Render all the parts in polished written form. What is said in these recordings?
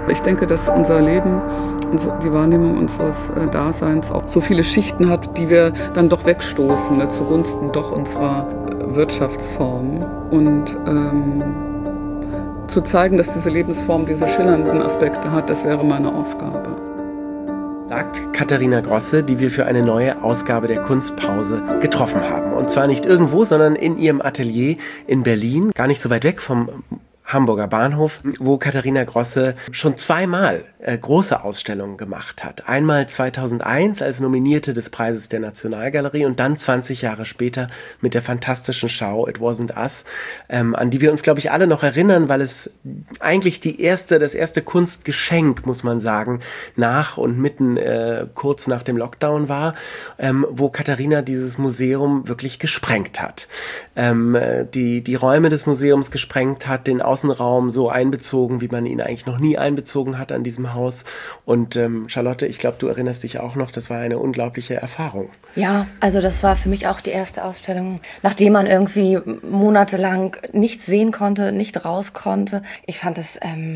Ich denke, dass unser Leben und die Wahrnehmung unseres Daseins auch so viele Schichten hat, die wir dann doch wegstoßen, zugunsten doch unserer Wirtschaftsform. Und zu zeigen, dass diese Lebensform diese schillernden Aspekte hat, das wäre meine Aufgabe. Sagt Katharina Grosse, die wir für eine neue Ausgabe der Kunstpause getroffen haben. Und zwar nicht irgendwo, sondern in ihrem Atelier in Berlin, gar nicht so weit weg vom Hamburger Bahnhof, wo Katharina Grosse schon zweimal große Ausstellungen gemacht hat. Einmal 2001 als Nominierte des Preises der Nationalgalerie und dann 20 Jahre später mit der fantastischen Schau It Wasn't Us, an die wir uns, glaube ich, alle noch erinnern, weil es eigentlich das erste Kunstgeschenk, muss man sagen, nach und mitten kurz nach dem Lockdown war, wo Katharina dieses Museum wirklich gesprengt hat. Die Räume des Museums gesprengt hat, den Außenraum so einbezogen, wie man ihn eigentlich noch nie einbezogen hat an diesem Haus. Und Charlotte, ich glaube, du erinnerst dich auch noch, das war eine unglaubliche Erfahrung. Ja, also das war für mich auch die erste Ausstellung, nachdem man irgendwie monatelang nichts sehen konnte, nicht raus konnte. Ich fand, es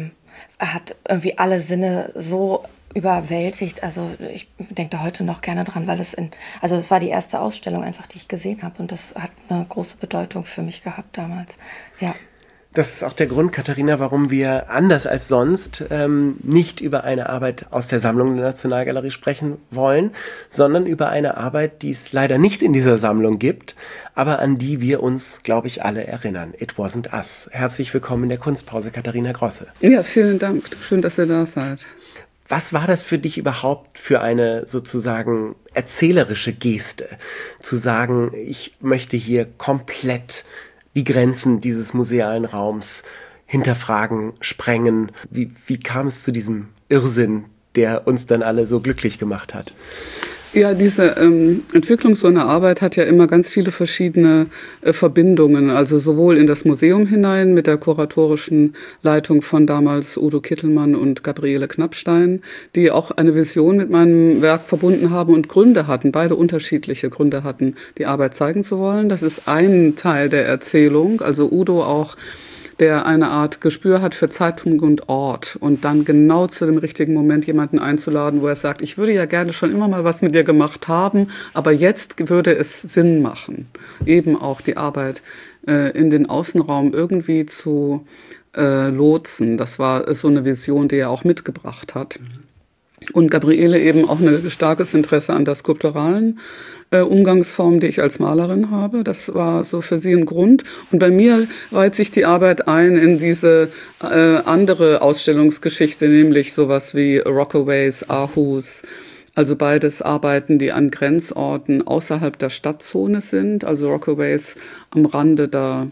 hat irgendwie alle Sinne so überwältigt. Also ich denke da heute noch gerne dran, weil es war die erste Ausstellung einfach, die ich gesehen habe. Und das hat eine große Bedeutung für mich gehabt damals. Ja. Das ist auch der Grund, Katharina, warum wir anders als sonst nicht über eine Arbeit aus der Sammlung der Nationalgalerie sprechen wollen, sondern über eine Arbeit, die es leider nicht in dieser Sammlung gibt, aber an die wir uns, glaube ich, alle erinnern. It Wasn't Us. Herzlich willkommen in der Kunstpause, Katharina Grosse. Ja, vielen Dank. Schön, dass ihr da seid. Was war das für dich überhaupt für eine sozusagen erzählerische Geste, zu sagen, ich möchte hier komplett die Grenzen dieses musealen Raums hinterfragen, sprengen? Wie kam es zu diesem Irrsinn, der uns dann alle so glücklich gemacht hat? Ja, diese Entwicklung so einer Arbeit hat ja immer ganz viele verschiedene Verbindungen, also sowohl in das Museum hinein mit der kuratorischen Leitung von damals Udo Kittelmann und Gabriele Knappstein, die auch eine Vision mit meinem Werk verbunden haben und Gründe hatten, beide unterschiedliche Gründe hatten, die Arbeit zeigen zu wollen. Das ist ein Teil der Erzählung, also Udo auch, der eine Art Gespür hat für Zeitpunkt und Ort und dann genau zu dem richtigen Moment jemanden einzuladen, wo er sagt, ich würde ja gerne schon immer mal was mit dir gemacht haben, aber jetzt würde es Sinn machen, eben auch die Arbeit in den Außenraum irgendwie zu lotsen. Das war so eine Vision, die er auch mitgebracht hat. Und Gabriele eben auch ein starkes Interesse an der skulpturalen Umgangsform, die ich als Malerin habe. Das war so für sie ein Grund. Und bei mir reiht sich die Arbeit ein in diese andere Ausstellungsgeschichte, nämlich sowas wie Rockaways, Aarhus. Also beides Arbeiten, die an Grenzorten außerhalb der Stadtzone sind. Also Rockaways am Rande der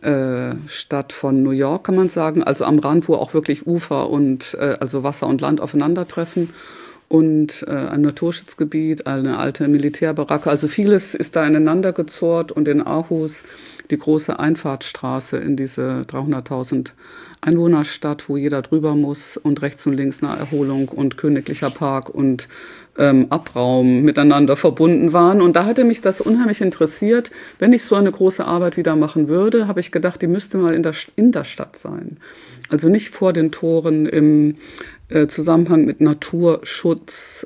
Stadt von New York, kann man sagen. Also am Rand, wo auch wirklich Ufer und also Wasser und Land aufeinandertreffen. Und ein Naturschutzgebiet, eine alte Militärbaracke. Also vieles ist da ineinander gezurrt und in Aarhus die große Einfahrtsstraße in diese 300.000 Einwohnerstadt, wo jeder drüber muss und rechts und links Naherholung und Königlicher Park und Abraum miteinander verbunden waren. Und da hatte mich das unheimlich interessiert. Wenn ich so eine große Arbeit wieder machen würde, habe ich gedacht, die müsste mal in der Stadt sein. Also nicht vor den Toren im Zusammenhang mit Naturschutz,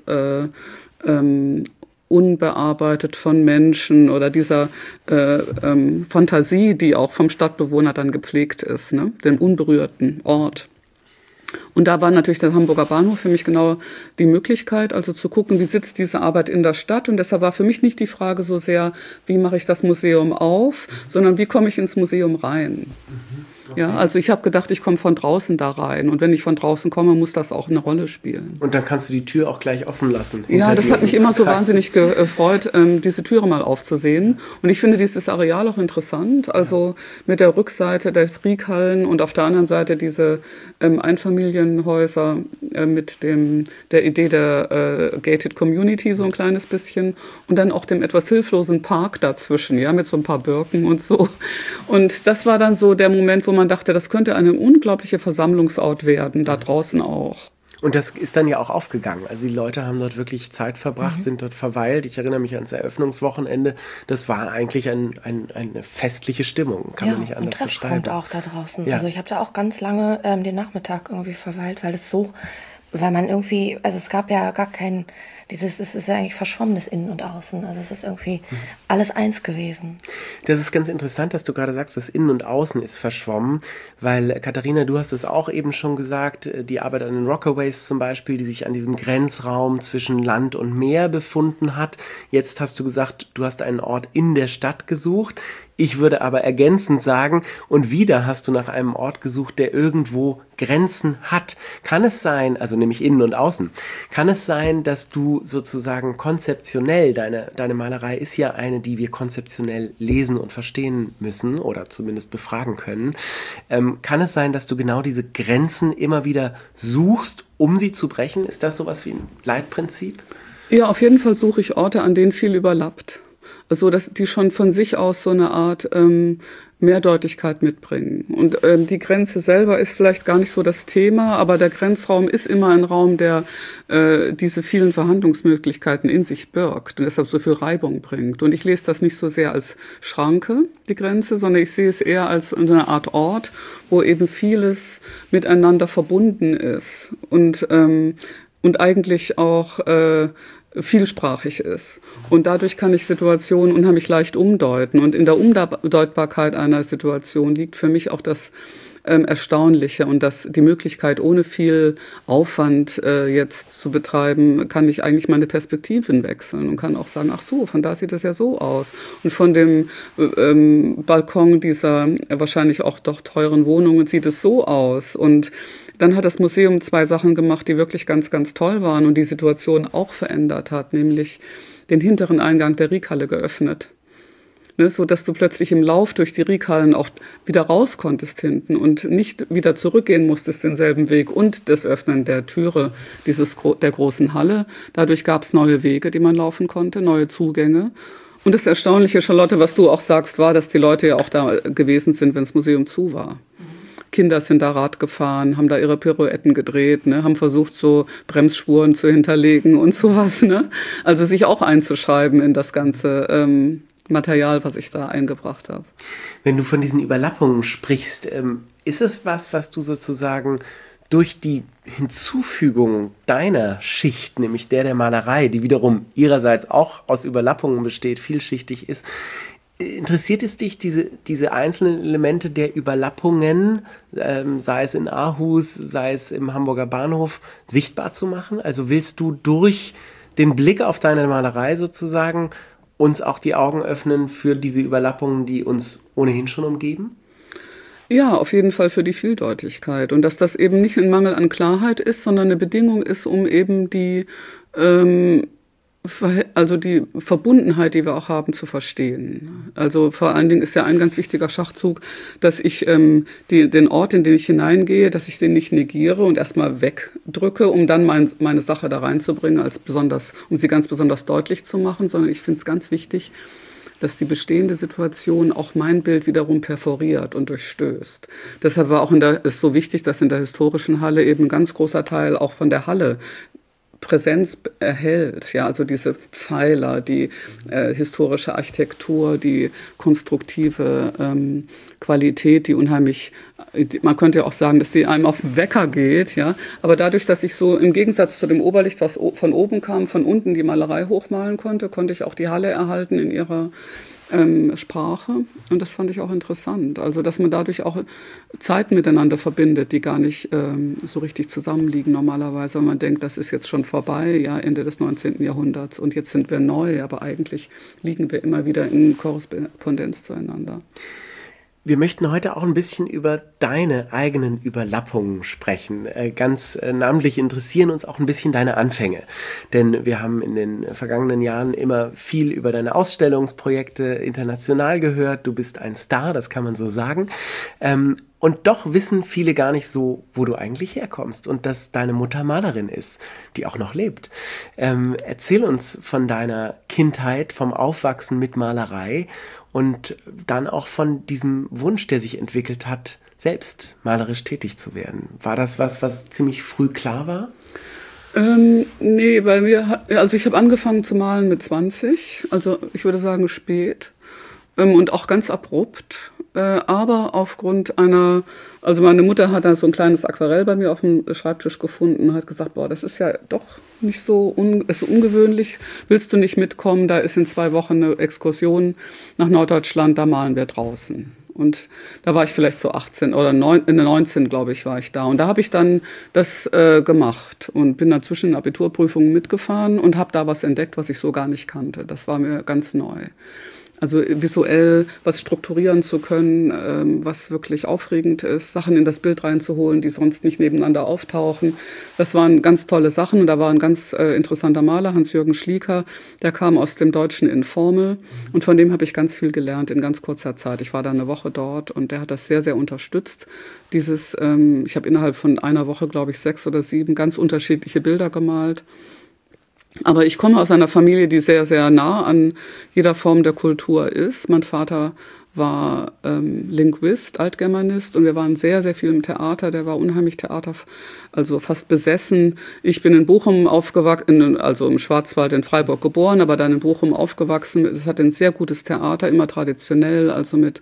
unbearbeitet von Menschen oder dieser Fantasie, die auch vom Stadtbewohner dann gepflegt ist, ne? Dem unberührten Ort. Und da war natürlich der Hamburger Bahnhof für mich genau die Möglichkeit, also zu gucken, wie sitzt diese Arbeit in der Stadt. Und deshalb war für mich nicht die Frage so sehr, wie mache ich das Museum auf, sondern wie komme ich ins Museum rein. Okay. Ja, also ich habe gedacht, ich komme von draußen da rein. Und wenn ich von draußen komme, muss das auch eine Rolle spielen. Und dann kannst du die Tür auch gleich offen lassen. Ja, das hat mich immer so wahnsinnig gefreut, diese Türe mal aufzusehen. Und ich finde dieses Areal auch interessant. Also mit der Rückseite der Friedhallen und auf der anderen Seite diese Einfamilienhäuser mit der Idee der Gated Community so ein kleines bisschen. Und dann auch dem etwas hilflosen Park dazwischen, ja, mit so ein paar Birken und so. Und das war dann so der Moment, wo man dachte, das könnte eine unglaubliche Versammlungsort werden, da draußen auch. Und das ist dann ja auch aufgegangen. Also die Leute haben dort wirklich Zeit verbracht, sind dort verweilt. Ich erinnere mich ans Eröffnungswochenende. Das war eigentlich eine festliche Stimmung, kann man nicht anders beschreiben. Und auch da draußen. Ja. Also ich habe da auch ganz lange den Nachmittag irgendwie verweilt, weil man irgendwie, also es gab ja gar kein, es ist ja eigentlich verschwommenes Innen und Außen. Also es ist irgendwie alles eins gewesen. Das ist ganz interessant, dass du gerade sagst, das Innen und Außen ist verschwommen, weil Katharina, du hast es auch eben schon gesagt, die Arbeit an den Rockaways zum Beispiel, die sich an diesem Grenzraum zwischen Land und Meer befunden hat. Jetzt hast du gesagt, du hast einen Ort in der Stadt gesucht. Ich würde aber ergänzend sagen, und wieder hast du nach einem Ort gesucht, der irgendwo Grenzen hat. Kann es sein, also nämlich innen und außen, kann es sein, dass du sozusagen konzeptionell, deine Malerei ist ja eine, die wir konzeptionell lesen und verstehen müssen oder zumindest befragen können, kann es sein, dass du genau diese Grenzen immer wieder suchst, um sie zu brechen? Ist das sowas wie ein Leitprinzip? Ja, auf jeden Fall suche ich Orte, an denen viel überlappt. So, dass die schon von sich aus so eine Art Mehrdeutigkeit mitbringen. Und die Grenze selber ist vielleicht gar nicht so das Thema, aber der Grenzraum ist immer ein Raum, der diese vielen Verhandlungsmöglichkeiten in sich birgt und deshalb so viel Reibung bringt. Und ich lese das nicht so sehr als Schranke, die Grenze, sondern ich sehe es eher als eine Art Ort, wo eben vieles miteinander verbunden ist und eigentlich auch vielsprachig ist. Und dadurch kann ich Situationen unheimlich leicht umdeuten. Und in der Umdeutbarkeit einer Situation liegt für mich auch das Erstaunliche und die Möglichkeit, ohne viel Aufwand jetzt zu betreiben, kann ich eigentlich meine Perspektiven wechseln und kann auch sagen, ach so, von da sieht es ja so aus. Und von dem Balkon dieser wahrscheinlich auch doch teuren Wohnungen sieht es so aus. Und dann hat das Museum 2 Sachen gemacht, die wirklich ganz, ganz toll waren und die Situation auch verändert hat, nämlich den hinteren Eingang der Riekhalle geöffnet. Ne, so dass du plötzlich im Lauf durch die Riekhallen auch wieder raus konntest hinten und nicht wieder zurückgehen musstest denselben Weg und das Öffnen der Türe der großen Halle. Dadurch gab es neue Wege, die man laufen konnte, neue Zugänge. Und das Erstaunliche, Charlotte, was du auch sagst, war, dass die Leute ja auch da gewesen sind, wenn das Museum zu war. Kinder sind da Rad gefahren, haben da ihre Pirouetten gedreht, ne, haben versucht, so Bremsspuren zu hinterlegen und sowas. Ne? Also sich auch einzuschreiben in das ganze Material, was ich da eingebracht habe. Wenn du von diesen Überlappungen sprichst, ist es was du sozusagen durch die Hinzufügung deiner Schicht, nämlich der Malerei, die wiederum ihrerseits auch aus Überlappungen besteht, vielschichtig ist, interessiert es dich, diese einzelnen Elemente der Überlappungen, sei es in Aarhus, sei es im Hamburger Bahnhof, sichtbar zu machen? Also willst du durch den Blick auf deine Malerei sozusagen uns auch die Augen öffnen für diese Überlappungen, die uns ohnehin schon umgeben? Ja, auf jeden Fall für die Vieldeutigkeit. Und dass das eben nicht ein Mangel an Klarheit ist, sondern eine Bedingung ist, um eben die Verbundenheit, die wir auch haben, zu verstehen. Also vor allen Dingen ist ja ein ganz wichtiger Schachzug, dass ich den Ort, in den ich hineingehe, dass ich den nicht negiere und erstmal wegdrücke, um dann meine Sache da reinzubringen, um sie ganz besonders deutlich zu machen, sondern ich finde es ganz wichtig, dass die bestehende Situation auch mein Bild wiederum perforiert und durchstößt. Deshalb war auch ist so wichtig, dass in der historischen Halle eben ein ganz großer Teil auch von der Halle Präsenz erhält, ja, also diese Pfeiler, die historische Architektur, die konstruktive Qualität, die unheimlich, man könnte ja auch sagen, dass die einem auf den Wecker geht, ja, aber dadurch, dass ich so im Gegensatz zu dem Oberlicht, was von oben kam, von unten die Malerei hochmalen konnte ich auch die Halle erhalten in ihrer Sprache und das fand ich auch interessant. Also, dass man dadurch auch Zeiten miteinander verbindet, die gar nicht so richtig zusammenliegen normalerweise. Man denkt, das ist jetzt schon vorbei, ja, Ende des 19. Jahrhunderts und jetzt sind wir neu, aber eigentlich liegen wir immer wieder in Korrespondenz zueinander. Wir möchten heute auch ein bisschen über deine eigenen Überlappungen sprechen. Ganz namentlich interessieren uns auch ein bisschen deine Anfänge. Denn wir haben in den vergangenen Jahren immer viel über deine Ausstellungsprojekte international gehört. Du bist ein Star, das kann man so sagen. Und doch wissen viele gar nicht so, wo du eigentlich herkommst und dass deine Mutter Malerin ist, die auch noch lebt. Erzähl uns von deiner Kindheit, vom Aufwachsen mit Malerei und dann auch von diesem Wunsch, der sich entwickelt hat, selbst malerisch tätig zu werden. War das was ziemlich früh klar war? Nee, bei mir, also ich habe angefangen zu malen mit 20, also ich würde sagen spät und auch ganz abrupt, aber aufgrund also meine Mutter hat da so ein kleines Aquarell bei mir auf dem Schreibtisch gefunden und hat gesagt, boah, das ist ja doch nicht so ist ungewöhnlich, willst du nicht mitkommen, da ist in 2 Wochen eine Exkursion nach Norddeutschland, da malen wir draußen. Und da war ich vielleicht so 18 oder 19, glaube ich, war ich da. Und da habe ich dann das gemacht und bin dann zwischen den Abiturprüfungen mitgefahren und habe da was entdeckt, was ich so gar nicht kannte. Das war mir ganz neu. Also visuell was strukturieren zu können, was wirklich aufregend ist, Sachen in das Bild reinzuholen, die sonst nicht nebeneinander auftauchen. Das waren ganz tolle Sachen und da war ein ganz interessanter Maler, Hans-Jürgen Schlieker, der kam aus dem deutschen Informel und von dem habe ich ganz viel gelernt in ganz kurzer Zeit. Ich war da eine Woche dort und der hat das sehr, sehr unterstützt. Ich habe innerhalb von einer Woche, glaube ich, 6 oder 7 ganz unterschiedliche Bilder gemalt. Aber ich komme aus einer Familie, die sehr, sehr nah an jeder Form der Kultur ist. Mein Vater war Linguist, Altgermanist und wir waren sehr, sehr viel im Theater. Der war unheimlich also fast besessen. Ich bin in Bochum aufgewachsen, also im Schwarzwald in Freiburg geboren, aber dann in Bochum aufgewachsen. Es hat ein sehr gutes Theater, immer traditionell, also mit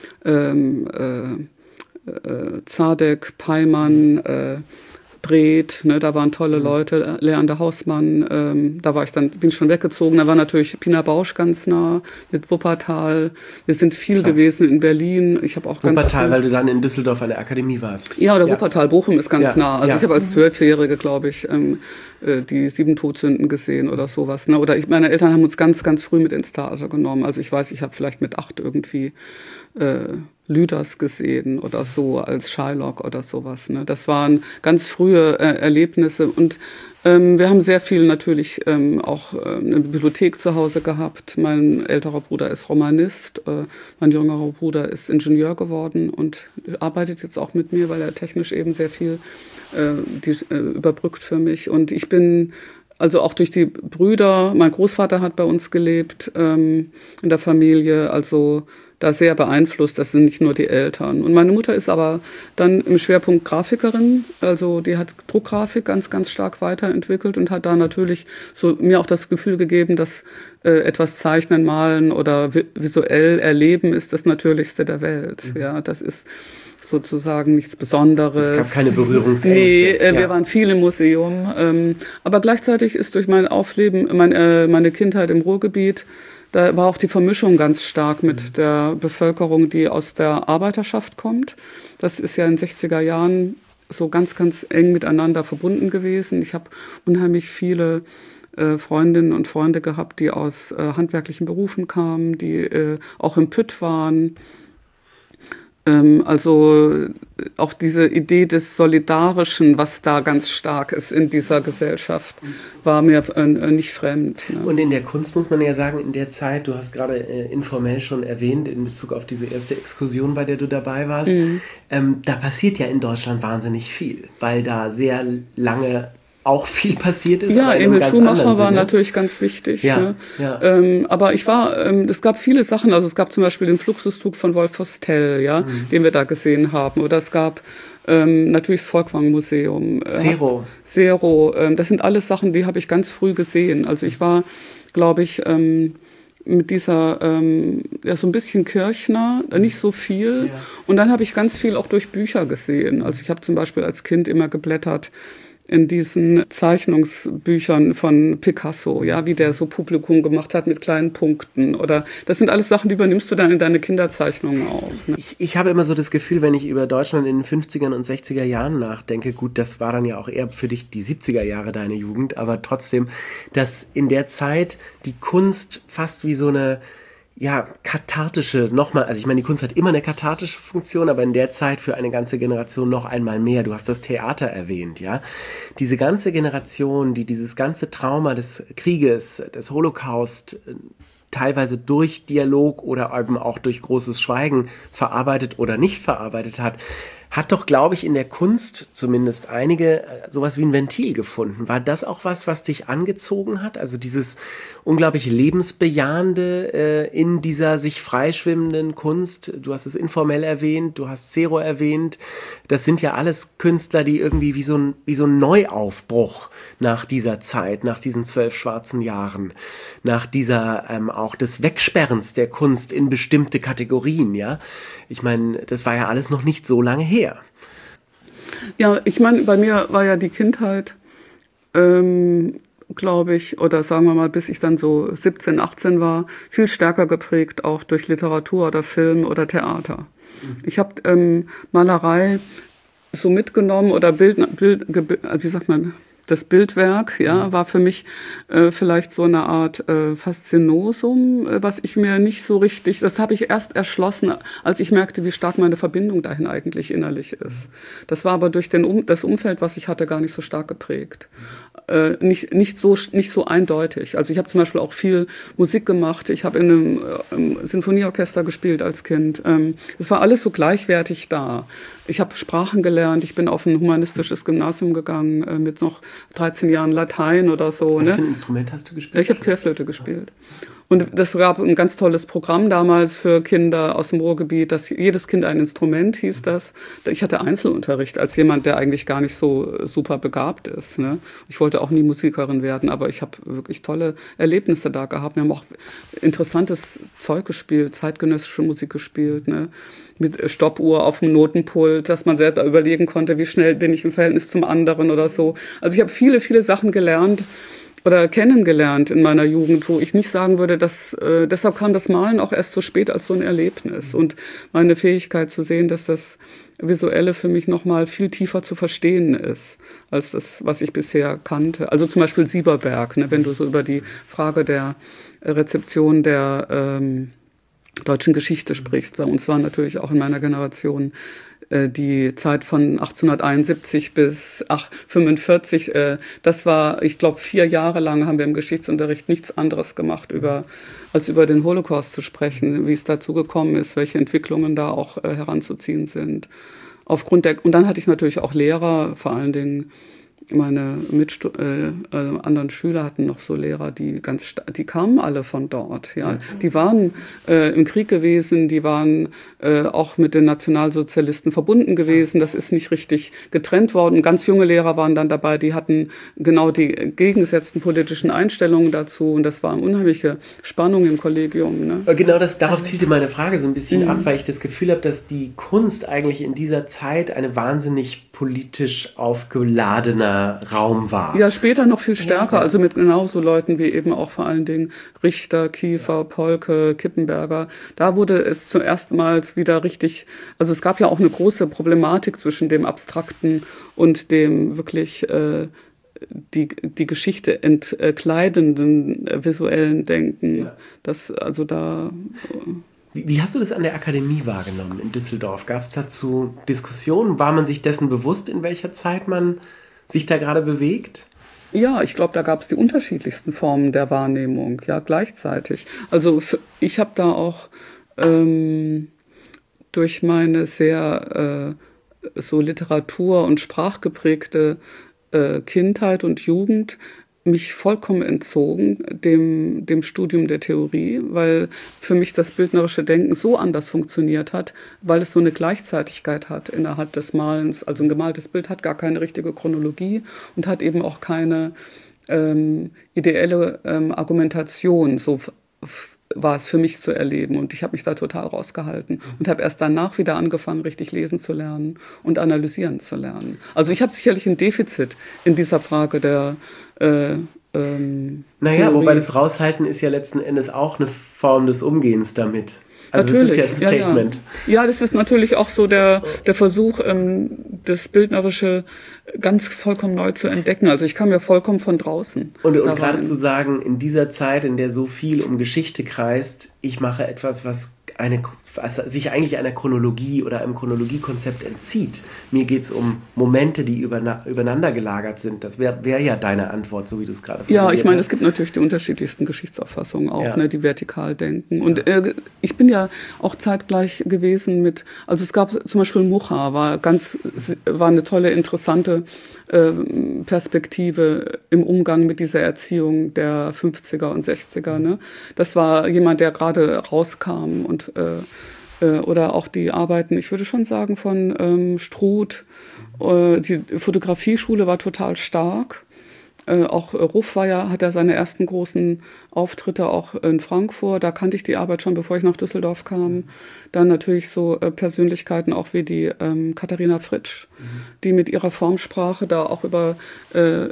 Zadek, Peimann, Breth, ne, da waren tolle Leute, Leander Hausmann, bin ich schon weggezogen, da war natürlich Pina Bausch ganz nah, mit Wuppertal, wir sind viel gewesen in Berlin, ich habe auch Wuppertal, weil du dann in Düsseldorf an der Akademie warst. Ja, oder Wuppertal, Bochum ist ganz nah, also ich habe als 12-Jährige, glaube ich, die 7 Todsünden gesehen oder sowas, ne, oder meine Eltern haben uns ganz, ganz früh mit ins Theater genommen, also ich weiß, ich habe vielleicht mit 8 irgendwie Lüders gesehen oder so als Shylock oder sowas. Ne? Das waren ganz frühe Erlebnisse und wir haben sehr viel natürlich auch eine Bibliothek zu Hause gehabt. Mein älterer Bruder ist Romanist, mein jüngerer Bruder ist Ingenieur geworden und arbeitet jetzt auch mit mir, weil er technisch eben sehr viel überbrückt für mich. Und ich bin also auch durch die Brüder, mein Großvater hat bei uns gelebt in der Familie, also da sehr beeinflusst, das sind nicht nur die Eltern. Und meine Mutter ist aber dann im Schwerpunkt Grafikerin, also die hat Druckgrafik ganz, ganz stark weiterentwickelt und hat da natürlich so mir auch das Gefühl gegeben, dass etwas zeichnen, malen oder visuell erleben ist das Natürlichste der Welt. Ja, das ist sozusagen nichts Besonderes. Es gab keine Berührungsängste. Nee, wir waren viel im Museum. Aber gleichzeitig ist durch mein Aufleben, meine Kindheit im Ruhrgebiet, da war auch die Vermischung ganz stark mit der Bevölkerung, die aus der Arbeiterschaft kommt. Das ist ja in den 60er Jahren so ganz, ganz eng miteinander verbunden gewesen. Ich habe unheimlich viele Freundinnen und Freunde gehabt, die aus handwerklichen Berufen kamen, die auch im Pütt waren. Also auch diese Idee des Solidarischen, was da ganz stark ist in dieser Gesellschaft, war mir nicht fremd. Ne? Und in der Kunst muss man ja sagen, in der Zeit, du hast gerade informell schon erwähnt, in Bezug auf diese erste Exkursion, bei der du dabei warst, da passiert ja in Deutschland wahnsinnig viel, weil da sehr lange auch viel passiert ist. Ja, Emil Schumacher war natürlich ganz wichtig. Ja, ne? Ja. Aber es gab viele Sachen, also es gab zum Beispiel den Fluxuszug von Wolf Vostell, ja, den wir da gesehen haben. Oder es gab natürlich das Volkwang-Museum. Zero. Das sind alles Sachen, die habe ich ganz früh gesehen. Also ich war, glaube ich, mit dieser, so ein bisschen Kirchner, nicht so viel. Ja. Und dann habe ich ganz viel auch durch Bücher gesehen. Also ich habe zum Beispiel als Kind immer geblättert in diesen Zeichnungsbüchern von Picasso, ja, wie der so Publikum gemacht hat mit kleinen Punkten. Oder das sind alles Sachen, die übernimmst du dann in deine Kinderzeichnungen auch. Ne? Ich habe immer so das Gefühl, wenn ich über Deutschland in den 50er und 60er Jahren nachdenke, gut, das war dann ja auch eher für dich die 70er Jahre deine Jugend, aber trotzdem, dass in der Zeit die Kunst fast wie so eine kathartische, also ich meine, die Kunst hat immer eine kathartische Funktion, aber in der Zeit für eine ganze Generation noch einmal mehr. Du hast das Theater erwähnt, ja. Diese ganze Generation, die dieses ganze Trauma des Krieges, des Holocaust, teilweise durch Dialog oder eben auch durch großes Schweigen verarbeitet oder nicht verarbeitet hat, hat doch, glaube ich, in der Kunst zumindest einige sowas wie ein Ventil gefunden. War das auch was dich angezogen hat? Also dieses unglaublich Lebensbejahende in dieser sich freischwimmenden Kunst. Du hast es informell erwähnt, du hast Zero erwähnt. Das sind ja alles Künstler, die irgendwie wie so ein Neuaufbruch nach dieser Zeit, nach diesen 12 schwarzen Jahren, nach dieser auch des Wegsperrens der Kunst in bestimmte Kategorien, ja. Ich meine, das war ja alles noch nicht so lange her. Ja, ich meine, bei mir war ja die Kindheit, glaube ich, oder sagen wir mal, bis ich dann so 17, 18 war, viel stärker geprägt auch durch Literatur oder Film oder Theater. Ich habe Malerei so mitgenommen oder wie sagt man, das Bildwerk, ja, war für mich vielleicht so eine Art Faszinosum, was ich mir nicht so richtig, das habe ich erst erschlossen, als ich merkte, wie stark meine Verbindung dahin eigentlich innerlich ist. Das war aber durch das Umfeld, was ich hatte, gar nicht so stark geprägt. Nicht so eindeutig. Also ich habe zum Beispiel auch viel Musik gemacht. Ich habe in einem Sinfonieorchester gespielt als Kind. Es war alles so gleichwertig da. Ich habe Sprachen gelernt. Ich bin auf ein humanistisches Gymnasium gegangen mit noch 13 Jahren Latein oder so. Was für ein Instrument hast du gespielt? Ich habe Querflöte gespielt. Und das gab ein ganz tolles Programm damals für Kinder aus dem Ruhrgebiet, dass jedes Kind ein Instrument hieß das. Ich hatte Einzelunterricht als jemand, der eigentlich gar nicht so super begabt ist. Ne? Ich wollte auch nie Musikerin werden, aber ich habe wirklich tolle Erlebnisse da gehabt. Wir haben auch interessantes Zeug gespielt, zeitgenössische Musik gespielt, ne? Mit Stoppuhr auf dem Notenpult, dass man selber überlegen konnte, wie schnell bin ich im Verhältnis zum anderen oder so. Also ich habe viele, viele Sachen gelernt oder kennengelernt in meiner Jugend, wo ich nicht sagen würde, dass deshalb kam das Malen auch erst so spät als so ein Erlebnis und meine Fähigkeit zu sehen, dass das Visuelle für mich noch mal viel tiefer zu verstehen ist als das, was ich bisher kannte. Also zum Beispiel Sieberberg, ne, wenn du so über die Frage der Rezeption der deutschen Geschichte sprichst. Bei uns war natürlich auch in meiner Generation die Zeit von 1871 bis 1845, das war, ich glaube, 4 Jahre lang haben wir im Geschichtsunterricht nichts anderes gemacht, als über den Holocaust zu sprechen, wie es dazu gekommen ist, welche Entwicklungen da auch heranzuziehen sind. Und dann hatte ich natürlich auch Lehrer, vor allen Dingen meine anderen Schüler hatten noch so Lehrer, die kamen alle von dort. Ja. Die waren im Krieg gewesen, die waren auch mit den Nationalsozialisten verbunden gewesen. Das ist nicht richtig getrennt worden. Ganz junge Lehrer waren dann dabei, die hatten genau die gegengesetzten politischen Einstellungen dazu. Und das war eine unheimliche Spannung im Kollegium. Ne? Genau darauf zielte meine Frage so ein bisschen ab, weil ich das Gefühl habe, dass die Kunst eigentlich in dieser Zeit eine wahnsinnig politisch aufgeladener Raum war. Ja, später noch viel stärker, also mit genauso Leuten wie eben auch vor allen Dingen Richter, Kiefer, Polke, Kippenberger. Da wurde es zuerst mal wieder richtig, also es gab ja auch eine große Problematik zwischen dem Abstrakten und dem wirklich die Geschichte entkleidenden visuellen Denken. Ja. Das, also da... Wie hast du das an der Akademie wahrgenommen in Düsseldorf? Gab es dazu Diskussionen? War man sich dessen bewusst, in welcher Zeit man sich da gerade bewegt? Ja, ich glaube, da gab es die unterschiedlichsten Formen der Wahrnehmung, ja, gleichzeitig. Also ich habe da auch durch meine sehr so Literatur- und sprachgeprägte Kindheit und Jugend mich vollkommen entzogen dem Studium der Theorie, weil für mich das bildnerische Denken so anders funktioniert hat, weil es so eine Gleichzeitigkeit hat innerhalb des Malens. Also ein gemaltes Bild hat gar keine richtige Chronologie und hat eben auch keine ideelle Argumentation. So war es für mich zu erleben und ich habe mich da total rausgehalten und habe erst danach wieder angefangen, richtig lesen zu lernen und analysieren zu lernen. Also ich habe sicherlich ein Defizit in dieser Frage der Naja, wobei das Raushalten ist ja letzten Endes auch eine Form des Umgehens damit. Also natürlich, das ist ja ein Statement. Ja, das ist natürlich auch so der Versuch, das Bildnerische ganz vollkommen neu zu entdecken. Also ich kam ja vollkommen von draußen. Und gerade zu sagen, in dieser Zeit, in der so viel um Geschichte kreist, ich mache etwas, was sich eigentlich einer Chronologie oder einem Chronologiekonzept entzieht. Mir geht es um Momente, die übereinander gelagert sind. Das wäre ja deine Antwort, so wie du es gerade formuliert hast. Ja, ich meine, es gibt natürlich die unterschiedlichsten Geschichtsauffassungen auch, ne, die vertikal denken. Und ich bin ja auch zeitgleich gewesen also es gab zum Beispiel Mucha, war eine tolle, interessante Perspektive im Umgang mit dieser Erziehung der 50er und 60er. Ne? Das war jemand, der gerade rauskam und oder auch die Arbeiten, ich würde schon sagen, von Struth. Die Fotografieschule war total stark. Auch Ruff hat ja seine ersten großen Auftritte auch in Frankfurt. Da kannte ich die Arbeit schon, bevor ich nach Düsseldorf kam. Dann natürlich so Persönlichkeiten auch wie die Katharina Fritsch, die mit ihrer Formsprache da auch über eine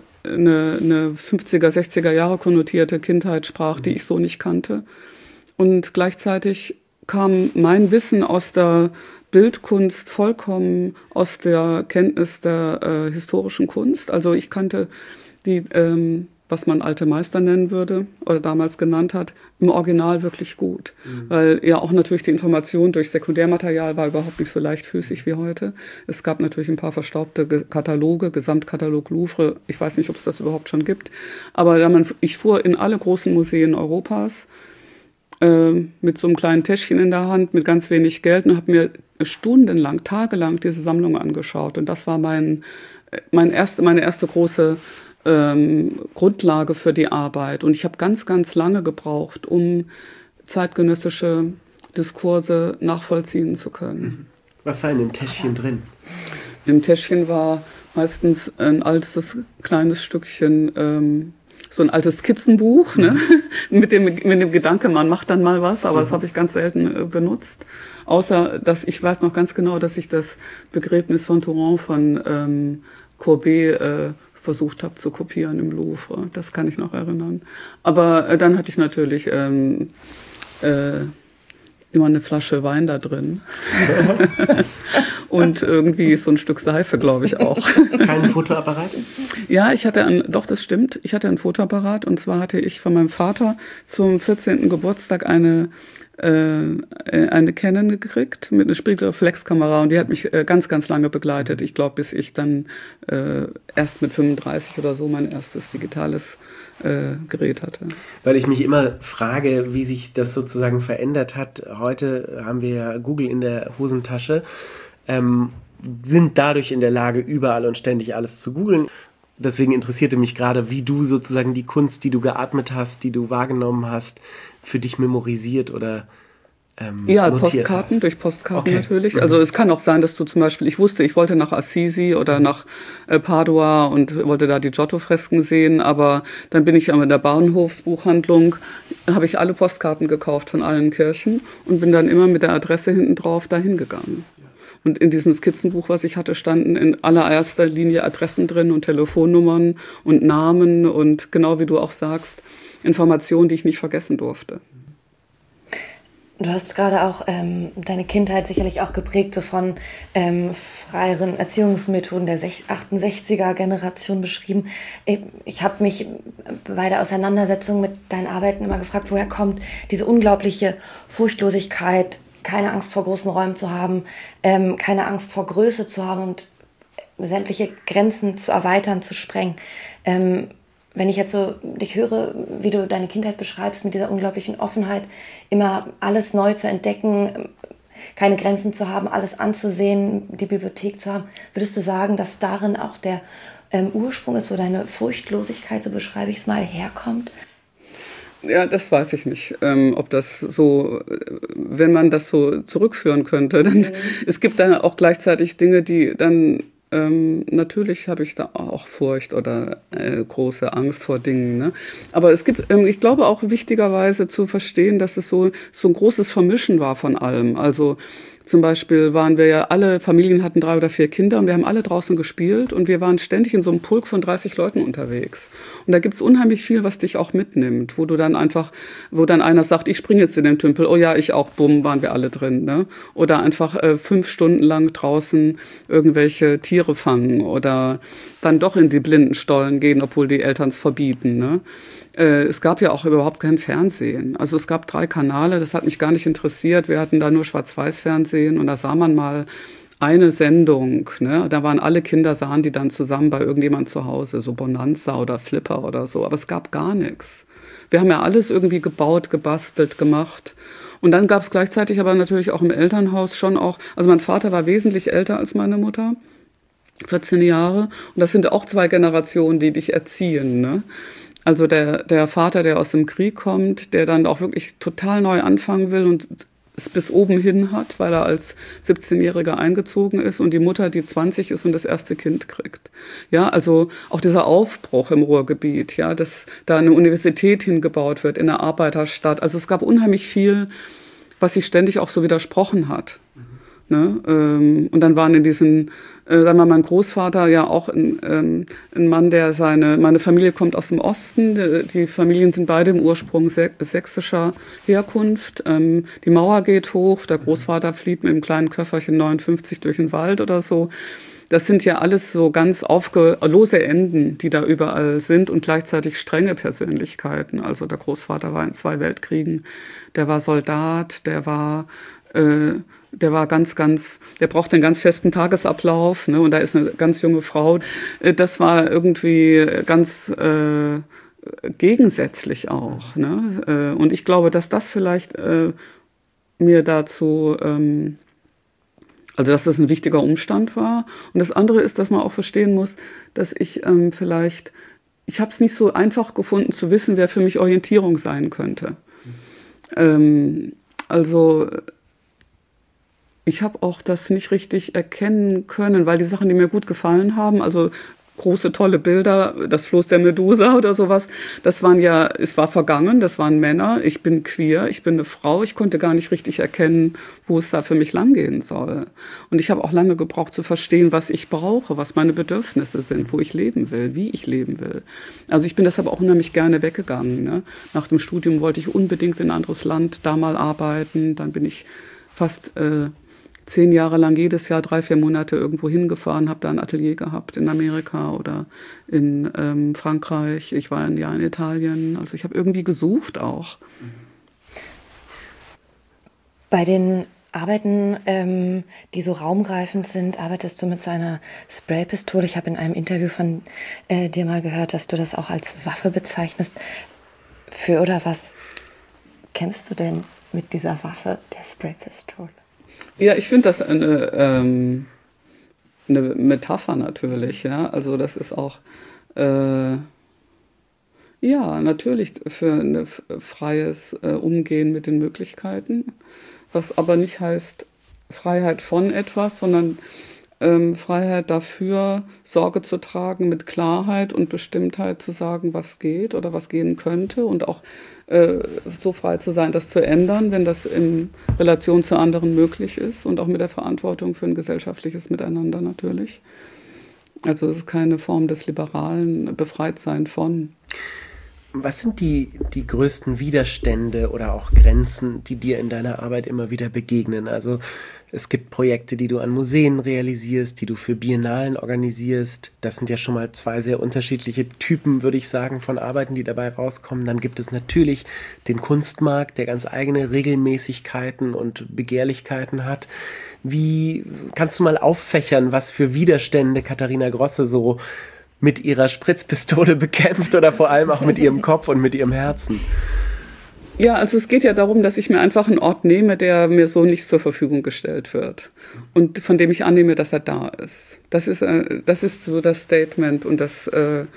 50er, 60er Jahre konnotierte Kindheit sprach, die ich so nicht kannte. Und gleichzeitig kam mein Wissen aus der Bildkunst vollkommen aus der Kenntnis der historischen Kunst. Also ich kannte die, was man alte Meister nennen würde oder damals genannt hat, im Original wirklich gut. Weil ja auch natürlich die Information durch Sekundärmaterial war überhaupt nicht so leichtfüßig wie heute. Es gab natürlich ein paar verstaubte Kataloge, Gesamtkatalog Louvre, ich weiß nicht, ob es das überhaupt schon gibt. Aber ich fuhr in alle großen Museen Europas mit so einem kleinen Täschchen in der Hand, mit ganz wenig Geld und habe mir stundenlang, tagelang diese Sammlung angeschaut. Und das war meine erste große Grundlage für die Arbeit. Und ich habe ganz, ganz lange gebraucht, um zeitgenössische Diskurse nachvollziehen zu können. Was war in dem Täschchen drin? Im Täschchen war meistens ein altes, kleines Stückchen, so ein altes Skizzenbuch, ne? mit dem Gedanke, man macht dann mal was, aber das habe ich ganz selten benutzt. Außer, dass ich weiß noch ganz genau, dass ich das Begräbnis von Touran von Courbet versucht habe zu kopieren im Louvre. Das kann ich noch erinnern. Aber dann hatte ich natürlich immer eine Flasche Wein da drin. Und irgendwie so ein Stück Seife, glaube ich auch. Kein Fotoapparat? Ja, doch, das stimmt. Ich hatte einen Fotoapparat und zwar hatte ich von meinem Vater zum 14. Geburtstag eine Canon gekriegt mit einer Spiegelreflexkamera und die hat mich ganz, ganz lange begleitet. Ich glaube, bis ich dann erst mit 35 oder so mein erstes digitales Gerät hatte. Weil ich mich immer frage, wie sich das sozusagen verändert hat. Heute haben wir ja Google in der Hosentasche, sind dadurch in der Lage, überall und ständig alles zu googeln. Deswegen interessierte mich gerade, wie du sozusagen die Kunst, die du geatmet hast, die du wahrgenommen hast, für dich memorisiert oder ja, Postkarten, durch Postkarten natürlich. Also es kann auch sein, dass du zum Beispiel, ich wollte nach Assisi oder nach Padua und wollte da die Giotto-Fresken sehen, aber dann bin ich in der Bahnhofsbuchhandlung, habe ich alle Postkarten gekauft von allen Kirchen und bin dann immer mit der Adresse hinten drauf dahin gegangen. Und in diesem Skizzenbuch, was ich hatte, standen in allererster Linie Adressen drin und Telefonnummern und Namen und genau wie du auch sagst, Informationen, die ich nicht vergessen durfte. Du hast gerade auch deine Kindheit sicherlich auch geprägt so von freieren Erziehungsmethoden der 68er-Generation beschrieben. Ich habe mich bei der Auseinandersetzung mit deinen Arbeiten immer gefragt, woher kommt diese unglaubliche Furchtlosigkeit, keine Angst vor großen Räumen zu haben, keine Angst vor Größe zu haben und sämtliche Grenzen zu erweitern, zu sprengen. Wenn ich jetzt so dich höre, wie du deine Kindheit beschreibst, mit dieser unglaublichen Offenheit, immer alles neu zu entdecken, keine Grenzen zu haben, alles anzusehen, die Bibliothek zu haben, würdest du sagen, dass darin auch der Ursprung ist, wo deine Furchtlosigkeit, so beschreibe ich es mal, herkommt? Ja, das weiß ich nicht, ob das so, wenn man das so zurückführen könnte. Dann, es gibt dann auch gleichzeitig Dinge, die dann, natürlich habe ich da auch Furcht oder große Angst vor Dingen. Ne? Aber es gibt, ich glaube auch wichtigerweise zu verstehen, dass es so ein großes Vermischen war von allem. Also zum Beispiel waren wir ja alle, Familien hatten 3 oder 4 Kinder und wir haben alle draußen gespielt und wir waren ständig in so einem Pulk von 30 Leuten unterwegs. Und da gibt's unheimlich viel, was dich auch mitnimmt, wo dann einer sagt, ich springe jetzt in den Tümpel, oh ja, ich auch, bumm, waren wir alle drin. Ne? Oder einfach 5 Stunden lang draußen irgendwelche Tiere fangen oder dann doch in die Blindenstollen gehen, obwohl die Eltern es verbieten. Ne? Es gab ja auch überhaupt kein Fernsehen. Also es gab 3 Kanäle, das hat mich gar nicht interessiert. Wir hatten da nur Schwarz-Weiß-Fernsehen und da sah man mal eine Sendung. Ne? Da waren alle Kinder, sahen die dann zusammen bei irgendjemand zu Hause, so Bonanza oder Flipper oder so. Aber es gab gar nichts. Wir haben ja alles irgendwie gebaut, gebastelt, gemacht. Und dann gab es gleichzeitig aber natürlich auch im Elternhaus schon auch, also mein Vater war wesentlich älter als meine Mutter, 14 Jahre. Und das sind auch 2 Generationen, die dich erziehen, ne? Also der Vater, der aus dem Krieg kommt, der dann auch wirklich total neu anfangen will und es bis oben hin hat, weil er als 17-Jähriger eingezogen ist und die Mutter, die 20 ist und das erste Kind kriegt. Ja, also auch dieser Aufbruch im Ruhrgebiet, ja, dass da eine Universität hingebaut wird in einer Arbeiterstadt. Also es gab unheimlich viel, was sich ständig auch so widersprochen hat. Ne? Und dann waren in diesen, dann war mein Großvater ja auch ein Mann, der meine Familie kommt aus dem Osten, die Familien sind beide im Ursprung sächsischer Herkunft. Die Mauer geht hoch, der Großvater flieht mit einem kleinen Köfferchen 59 durch den Wald oder so. Das sind ja alles so ganz lose Enden, die da überall sind und gleichzeitig strenge Persönlichkeiten. Also der Großvater war in 2 Weltkriegen, der war Soldat, der war der braucht einen ganz festen Tagesablauf, ne? Und da ist eine ganz junge Frau. Das war irgendwie ganz gegensätzlich auch, ne? Und ich glaube, dass das vielleicht mir dazu, also dass das ein wichtiger Umstand war. Und das andere ist, dass man auch verstehen muss, dass ich ich habe es nicht so einfach gefunden zu wissen, wer für mich Orientierung sein könnte. Also ich habe auch das nicht richtig erkennen können, weil die Sachen, die mir gut gefallen haben, also große, tolle Bilder, das Floß der Medusa oder sowas, das waren ja, es war vergangen, das waren Männer, ich bin queer, ich bin eine Frau, ich konnte gar nicht richtig erkennen, wo es da für mich langgehen soll. Und ich habe auch lange gebraucht zu verstehen, was ich brauche, was meine Bedürfnisse sind, wo ich leben will, wie ich leben will. Also ich bin deshalb auch unheimlich gerne weggegangen. Ne? Nach dem Studium wollte ich unbedingt in ein anderes Land da mal arbeiten, dann bin ich fast 10 Jahre lang jedes Jahr 3-4 Monate irgendwo hingefahren, habe da ein Atelier gehabt in Amerika oder in Frankreich. Ich war ein Jahr in Italien. Also ich habe irgendwie gesucht auch. Bei den Arbeiten, die so raumgreifend sind, arbeitest du mit so einer Spraypistole. Ich habe in einem Interview von dir mal gehört, dass du das auch als Waffe bezeichnest. Für oder was kämpfst du denn mit dieser Waffe, der Spraypistole? Ja, ich finde das eine Metapher natürlich, ja. Also das ist auch, ja, natürlich für ein freies Umgehen mit den Möglichkeiten, was aber nicht heißt Freiheit von etwas, sondern Freiheit dafür, Sorge zu tragen, mit Klarheit und Bestimmtheit zu sagen, was geht oder was gehen könnte und auch so frei zu sein, das zu ändern, wenn das in Relation zu anderen möglich ist und auch mit der Verantwortung für ein gesellschaftliches Miteinander natürlich. Also es ist keine Form des liberalen Befreitsein von. Was sind die größten Widerstände oder auch Grenzen, die dir in deiner Arbeit immer wieder begegnen? Also es gibt Projekte, die du an Museen realisierst, die du für Biennalen organisierst. Das sind ja schon mal 2 sehr unterschiedliche Typen, würde ich sagen, von Arbeiten, die dabei rauskommen. Dann gibt es natürlich den Kunstmarkt, der ganz eigene Regelmäßigkeiten und Begehrlichkeiten hat. Wie kannst du mal auffächern, was für Widerstände Katharina Grosse so mit ihrer Spritzpistole bekämpft oder vor allem auch mit ihrem Kopf und mit ihrem Herzen? Ja, also es geht ja darum, dass ich mir einfach einen Ort nehme, der mir so nicht zur Verfügung gestellt wird und von dem ich annehme, dass er da ist. Das ist so das Statement und das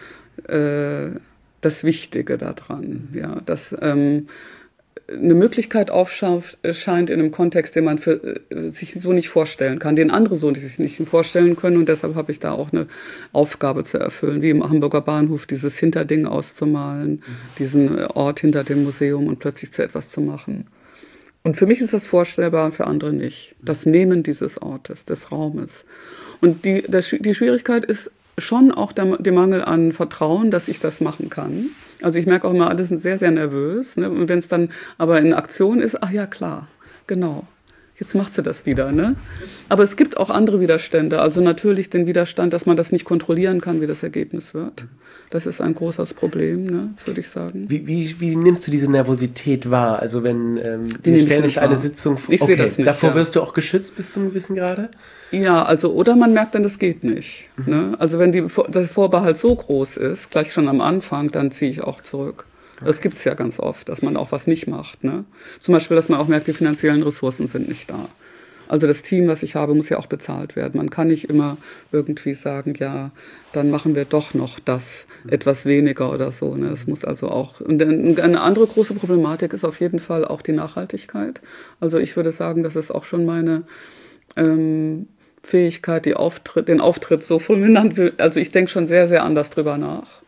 Wichtige daran. Ja, dass eine Möglichkeit aufscheint in einem Kontext, den man für sich so nicht vorstellen kann, den andere so sich nicht vorstellen können. Und deshalb habe ich da auch eine Aufgabe zu erfüllen, wie im Hamburger Bahnhof, dieses Hinterding auszumalen, diesen Ort hinter dem Museum und plötzlich zu etwas zu machen. Und für mich ist das vorstellbar, für andere nicht. Das Nehmen dieses Ortes, des Raumes. Und die Schwierigkeit ist schon auch der Mangel an Vertrauen, dass ich das machen kann. Also ich merke auch immer, alle sind sehr, sehr nervös. Ne? Und wenn es dann aber in Aktion ist, ach ja, klar, genau. jetzt macht sie das wieder, ne? Aber es gibt auch andere Widerstände. Also natürlich den Widerstand, dass man das nicht kontrollieren kann, wie das Ergebnis wird. Das ist ein großes Problem, ne, würde ich sagen. Wie nimmst du diese Nervosität wahr? Also wenn wir stellen uns eine Sitzung vor. Ich sehe das nicht. Davor wirst du auch geschützt bis zum gewissen Grade? Ja, also oder man merkt dann, das geht nicht. Ne? Also wenn der Vorbehalt so groß ist, gleich schon am Anfang, dann ziehe ich auch zurück. Okay. Das gibt's ja ganz oft, dass man auch was nicht macht. Ne? Zum Beispiel, dass man auch merkt, die finanziellen Ressourcen sind nicht da. Also das Team, was ich habe, muss ja auch bezahlt werden. Man kann nicht immer irgendwie sagen, ja, dann machen wir doch noch das etwas weniger oder so. Ne? Es muss also auch. Und eine andere große Problematik ist auf jeden Fall auch die Nachhaltigkeit. Also ich würde sagen, das ist auch schon meine Fähigkeit, den Auftritt so fulminant. Also ich denke schon sehr, sehr anders drüber nach.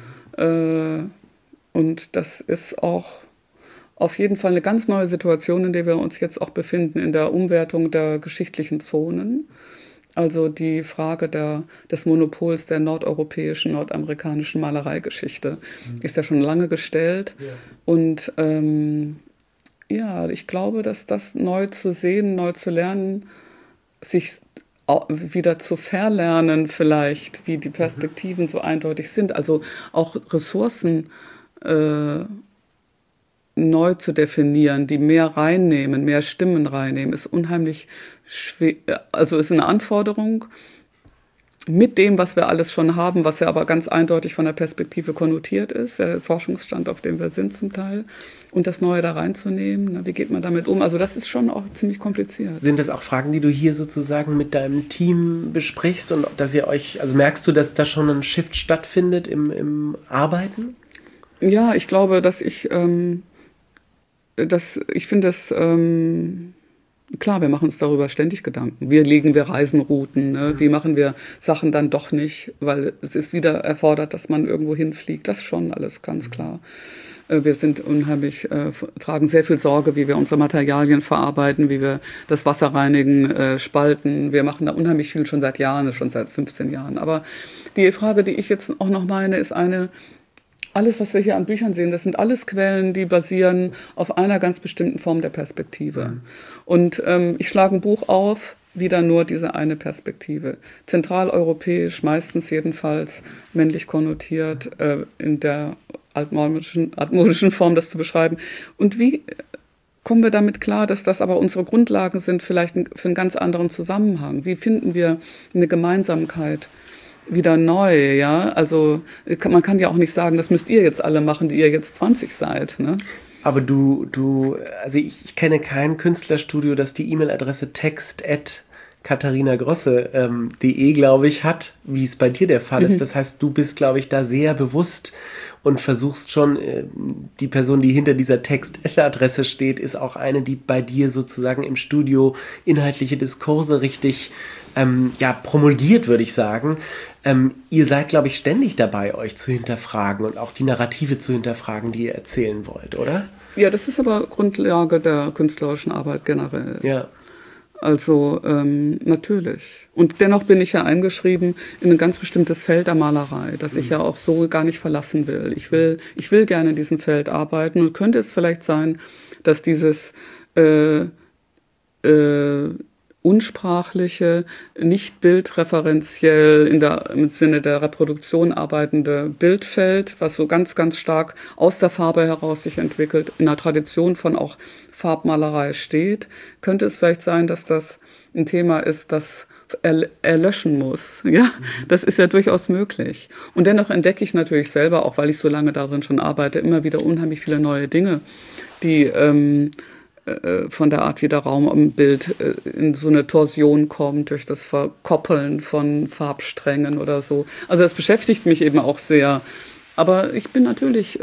Und das ist auch auf jeden Fall eine ganz neue Situation, in der wir uns jetzt auch befinden, in der Umwertung der geschichtlichen Zonen. Also die Frage des Monopols der nordeuropäischen, nordamerikanischen Malereigeschichte ist ja schon lange gestellt. Ja. Und ich glaube, dass das neu zu sehen, neu zu lernen, sich wieder zu verlernen vielleicht, wie die Perspektiven so eindeutig sind. Also auch Ressourcen neu zu definieren, die mehr reinnehmen, mehr Stimmen reinnehmen, ist unheimlich schwer. Also ist eine Anforderung mit dem, was wir alles schon haben, was ja aber ganz eindeutig von der Perspektive konnotiert ist, der Forschungsstand, auf dem wir sind zum Teil, und das Neue da reinzunehmen. Wie geht man damit um? Also das ist schon auch ziemlich kompliziert. Sind das auch Fragen, die du hier sozusagen mit deinem Team besprichst und dass ihr euch, also merkst du, dass da schon ein Shift stattfindet im Arbeiten? Ja, ich glaube, dass ich finde das, klar, wir machen uns darüber ständig Gedanken. Wie legen wir Reisenrouten? Ne? Wie machen wir Sachen dann doch nicht? Weil es ist wieder erfordert, dass man irgendwo hinfliegt. Das ist schon alles ganz klar. Wir sind tragen sehr viel Sorge, wie wir unsere Materialien verarbeiten, wie wir das Wasser reinigen, spalten. Wir machen da unheimlich viel schon seit Jahren, schon seit 15 Jahren. Aber die Frage, die ich jetzt auch noch meine, ist alles, was wir hier an Büchern sehen, das sind alles Quellen, die basieren auf einer ganz bestimmten Form der Perspektive. Mhm. Und ich schlage ein Buch auf, wieder nur diese eine Perspektive. Zentraleuropäisch, meistens jedenfalls männlich konnotiert, in der altmodischen Form das zu beschreiben. Und wie kommen wir damit klar, dass das aber unsere Grundlagen sind, vielleicht für einen ganz anderen Zusammenhang? Wie finden wir eine Gemeinsamkeit wieder neu, ja? Also man kann ja auch nicht sagen, das müsst ihr jetzt alle machen, die ihr jetzt 20 seid, ne? Aber also ich kenne kein Künstlerstudio, das die E-Mail-Adresse text@katharinagrosse.de, glaube ich, hat, wie es bei dir der Fall ist. Das heißt, du bist, glaube ich, da sehr bewusst und versuchst schon, die Person, die hinter dieser Text-Adresse steht, ist auch eine, die bei dir sozusagen im Studio inhaltliche Diskurse richtig promulgiert, würde ich sagen. Ihr seid, glaube ich, ständig dabei, euch zu hinterfragen und auch die Narrative zu hinterfragen, die ihr erzählen wollt, oder? Ja, das ist aber Grundlage der künstlerischen Arbeit generell. Ja. Also natürlich. Und dennoch bin ich ja eingeschrieben in ein ganz bestimmtes Feld der Malerei, das ich ja auch so gar nicht verlassen will. Ich will gerne in diesem Feld arbeiten, und könnte es vielleicht sein, dass dieses unsprachliche, nicht bildreferenziell im Sinne der Reproduktion arbeitende Bildfeld, was so ganz, ganz stark aus der Farbe heraus sich entwickelt, in einer Tradition von auch Farbmalerei steht, könnte es vielleicht sein, dass das ein Thema ist, das erlöschen muss. Ja, das ist ja durchaus möglich. Und dennoch entdecke ich natürlich selber, auch weil ich so lange darin schon arbeite, immer wieder unheimlich viele neue Dinge, die von der Art, wie der Raum im Bild in so eine Torsion kommt, durch das Verkoppeln von Farbsträngen oder so. Also das beschäftigt mich eben auch sehr. Aber ich bin natürlich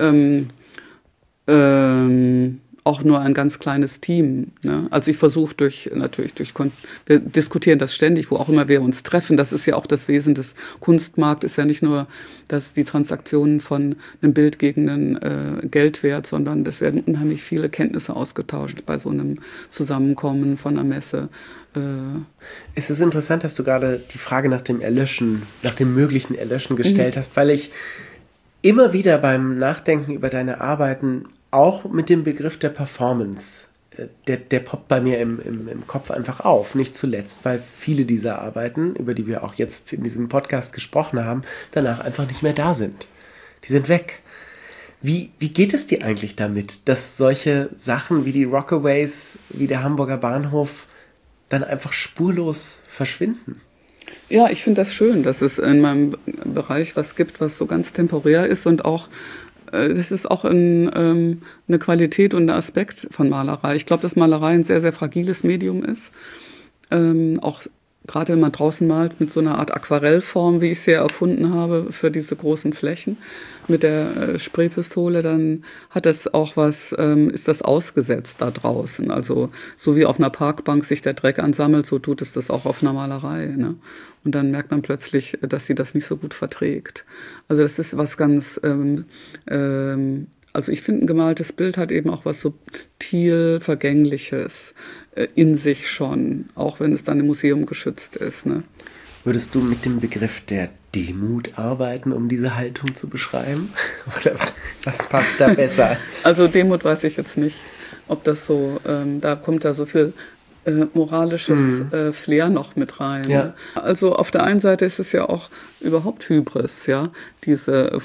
auch nur ein ganz kleines Team. Ne? Also ich versuche wir diskutieren das ständig, wo auch immer wir uns treffen. Das ist ja auch das Wesen des Kunstmarkts, ist ja nicht nur die Transaktionen von einem Bild gegen einen Geldwert, sondern es werden unheimlich viele Kenntnisse ausgetauscht bei so einem Zusammenkommen von einer Messe. Es ist interessant, dass du gerade die Frage nach dem möglichen Erlöschen gestellt hast, weil ich immer wieder beim Nachdenken über deine Arbeiten auch mit dem Begriff der Performance der poppt bei mir im Kopf einfach auf. Nicht zuletzt, weil viele dieser Arbeiten, über die wir auch jetzt in diesem Podcast gesprochen haben, danach einfach nicht mehr da sind. Die sind weg. Wie geht es dir eigentlich damit, dass solche Sachen wie die Rockaways, wie der Hamburger Bahnhof dann einfach spurlos verschwinden? Ja, ich finde das schön, dass es in meinem Bereich was gibt, was so ganz temporär ist und auch das ist auch eine Qualität und ein Aspekt von Malerei. Ich glaube, dass Malerei ein sehr, sehr fragiles Medium ist. Auch gerade wenn man draußen malt mit so einer Art Aquarellform, wie ich sie erfunden habe für diese großen Flächen mit der Spraypistole, dann hat das auch was, ist das ausgesetzt da draußen. Also so wie auf einer Parkbank sich der Dreck ansammelt, so tut es das auch auf einer Malerei. Ne? Und dann merkt man plötzlich, dass sie das nicht so gut verträgt. Also das ist was ganz, also ich finde, ein gemaltes Bild hat eben auch was subtil Vergängliches in sich schon, auch wenn es dann im Museum geschützt ist. Ne? Würdest du mit dem Begriff der Demut arbeiten, um diese Haltung zu beschreiben? Oder was passt da besser? Also Demut weiß ich jetzt nicht, ob das so, da kommt da so viel moralisches Flair noch mit rein. Ja. Also auf der einen Seite ist es ja auch überhaupt Hybris, ja, diese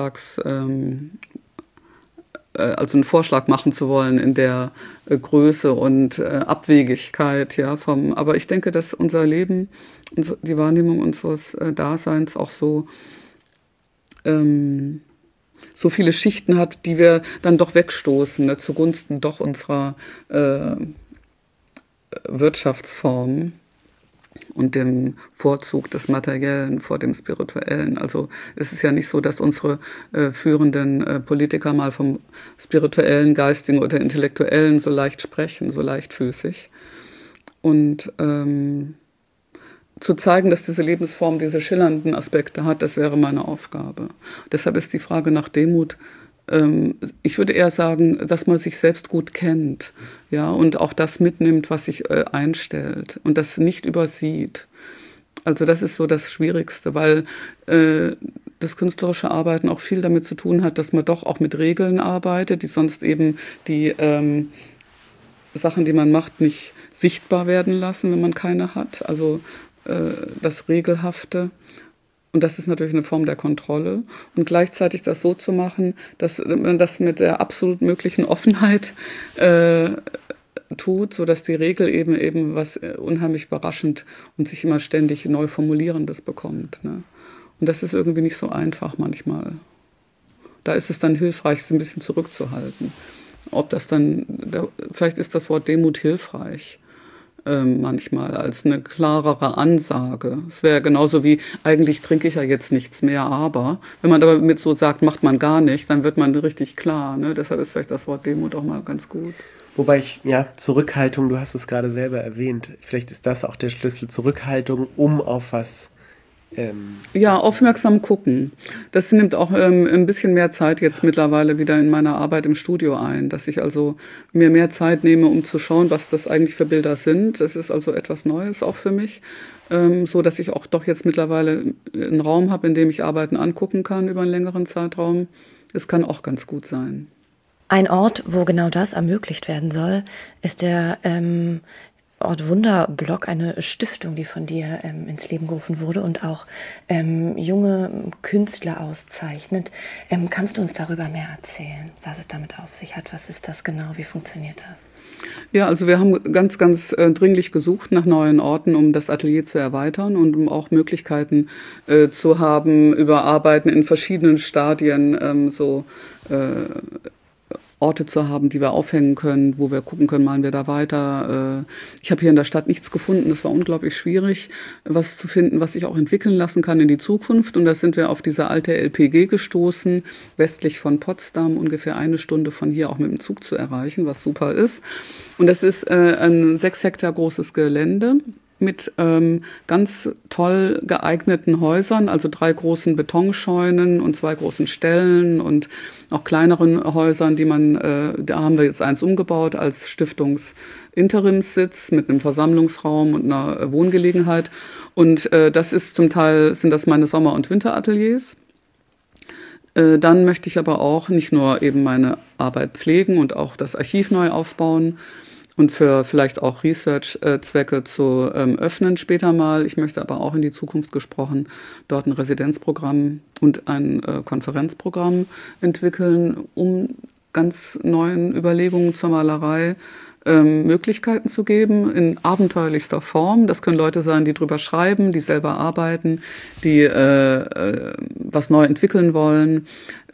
also einen Vorschlag machen zu wollen in der Größe und Abwegigkeit, ja, aber ich denke, dass unser Leben, die Wahrnehmung unseres Daseins auch so viele Schichten hat, die wir dann doch wegstoßen, ne, zugunsten doch unserer Wirtschaftsform und dem Vorzug des Materiellen vor dem Spirituellen. Also es ist ja nicht so, dass unsere führenden Politiker mal vom Spirituellen, Geistigen oder Intellektuellen so leicht sprechen, so leichtfüßig. Und zu zeigen, dass diese Lebensform diese schillernden Aspekte hat, das wäre meine Aufgabe. Deshalb ist die Frage nach Demut, ich würde eher sagen, dass man sich selbst gut kennt, ja, und auch das mitnimmt, was sich einstellt und das nicht übersieht. Also das ist so das Schwierigste, weil das künstlerische Arbeiten auch viel damit zu tun hat, dass man doch auch mit Regeln arbeitet, die sonst eben die Sachen, die man macht, nicht sichtbar werden lassen, wenn man keine hat. Also das Regelhafte. Und das ist natürlich eine Form der Kontrolle. Und gleichzeitig das so zu machen, dass man das mit der absolut möglichen Offenheit tut, sodass die Regel eben was unheimlich überraschend und sich immer ständig neu Formulierendes bekommt. Ne? Und das ist irgendwie nicht so einfach manchmal. Da ist es dann hilfreich, es ein bisschen zurückzuhalten. Ob das dann, vielleicht ist das Wort Demut hilfreich. Manchmal als eine klarere Ansage. Es wäre genauso wie, eigentlich trinke ich ja jetzt nichts mehr, aber wenn man aber mit so sagt, macht man gar nichts, dann wird man richtig klar. Ne? Deshalb ist vielleicht das Wort Demut auch mal ganz gut. Wobei Zurückhaltung, du hast es gerade selber erwähnt, vielleicht ist das auch der Schlüssel, Zurückhaltung, um auf was ja, aufmerksam gucken. Das nimmt auch ein bisschen mehr Zeit jetzt mittlerweile wieder in meiner Arbeit im Studio ein, dass ich also mir mehr Zeit nehme, um zu schauen, was das eigentlich für Bilder sind. Das ist also etwas Neues auch für mich, so dass ich auch doch jetzt mittlerweile einen Raum habe, in dem ich Arbeiten angucken kann über einen längeren Zeitraum. Es kann auch ganz gut sein. Ein Ort, wo genau das ermöglicht werden soll, ist der Ort Wunderblock, eine Stiftung, die von dir ins Leben gerufen wurde und auch junge Künstler auszeichnet. Kannst du uns darüber mehr erzählen, was es damit auf sich hat? Was ist das genau? Wie funktioniert das? Ja, also wir haben ganz, ganz dringlich gesucht nach neuen Orten, um das Atelier zu erweitern und um auch Möglichkeiten zu haben, über Arbeiten in verschiedenen Stadien Orte zu haben, die wir aufhängen können, wo wir gucken können, malen wir da weiter. Ich habe hier in der Stadt nichts gefunden. Es war unglaublich schwierig, was zu finden, was sich auch entwickeln lassen kann in die Zukunft. Und da sind wir auf diese alte LPG gestoßen, westlich von Potsdam, ungefähr 1 Stunde von hier auch mit dem Zug zu erreichen, was super ist. Und das ist ein 6 Hektar großes Gelände mit ganz toll geeigneten Häusern, also 3 großen Betonscheunen und 2 großen Ställen und auch kleineren Häusern, da haben wir jetzt eins umgebaut als Stiftungsinterimssitz mit einem Versammlungsraum und einer Wohngelegenheit. Und das ist zum Teil, sind das meine Sommer- und Winterateliers. Dann möchte ich aber auch nicht nur eben meine Arbeit pflegen und auch das Archiv neu aufbauen, und für vielleicht auch Research-Zwecke zu öffnen später mal. Ich möchte aber auch in die Zukunft gesprochen dort ein Residenzprogramm und ein Konferenzprogramm entwickeln, um ganz neuen Überlegungen zur Malerei Möglichkeiten zu geben, in abenteuerlichster Form. Das können Leute sein, die drüber schreiben, die selber arbeiten, die was neu entwickeln wollen.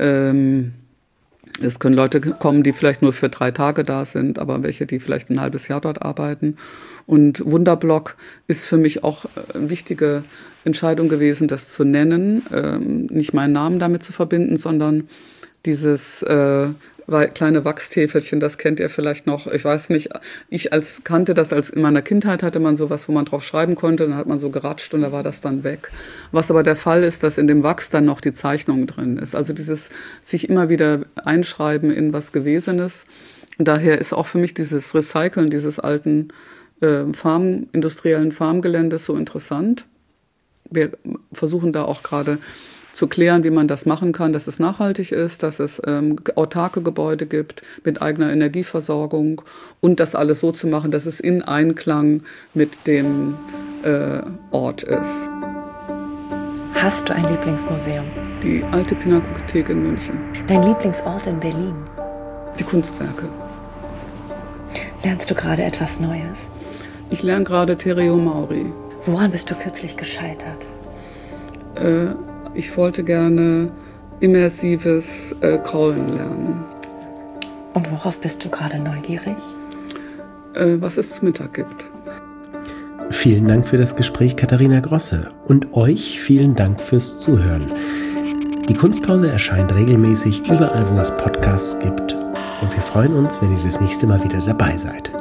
Es können Leute kommen, die vielleicht nur für 3 Tage da sind, aber welche, die vielleicht ein halbes Jahr dort arbeiten. Und Wunderblock ist für mich auch eine wichtige Entscheidung gewesen, das zu nennen, nicht meinen Namen damit zu verbinden, sondern dieses kleine Wachstäfelchen, das kennt ihr vielleicht noch. Ich weiß nicht, kannte das als in meiner Kindheit, hatte man sowas, wo man drauf schreiben konnte, dann hat man so geratscht und da war das dann weg. Was aber der Fall ist, dass in dem Wachs dann noch die Zeichnung drin ist. Also dieses sich immer wieder einschreiben in was Gewesenes. Und daher ist auch für mich dieses Recyceln dieses alten industriellen Farmgeländes so interessant. Wir versuchen da auch gerade zu klären, wie man das machen kann, dass es nachhaltig ist, dass es autarke Gebäude gibt mit eigener Energieversorgung und das alles so zu machen, dass es in Einklang mit dem Ort ist. Hast du ein Lieblingsmuseum? Die Alte Pinakothek in München. Dein Lieblingsort in Berlin? Die Kunstwerke. Lernst du gerade etwas Neues? Ich lerne gerade Tereo Mauri. Woran bist du kürzlich gescheitert? Ich wollte gerne immersives Kraulen lernen. Und worauf bist du gerade neugierig? Was es zu Mittag gibt. Vielen Dank für das Gespräch, Katharina Grosse. Und euch vielen Dank fürs Zuhören. Die Kunstpause erscheint regelmäßig überall, wo es Podcasts gibt. Und wir freuen uns, wenn ihr das nächste Mal wieder dabei seid.